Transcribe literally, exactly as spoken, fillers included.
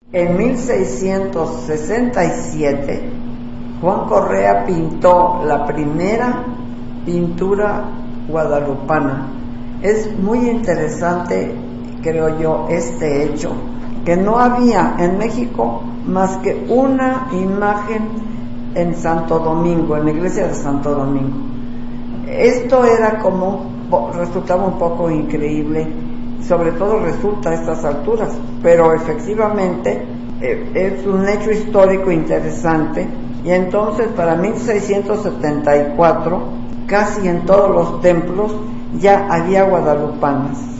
En mil seiscientos sesenta y siete, Juan Correa pintó la primera pintura guadalupana. Es muy interesante, creo yo, este hecho, que no había en México más que una imagen en Santo Domingo, en la iglesia de Santo Domingo. Esto era como, resultaba un poco increíble, sobre todo resulta a estas alturas, pero efectivamente eh, es un hecho histórico interesante. Y entonces para mil seiscientos setenta y cuatro casi en todos los templos ya había guadalupanas.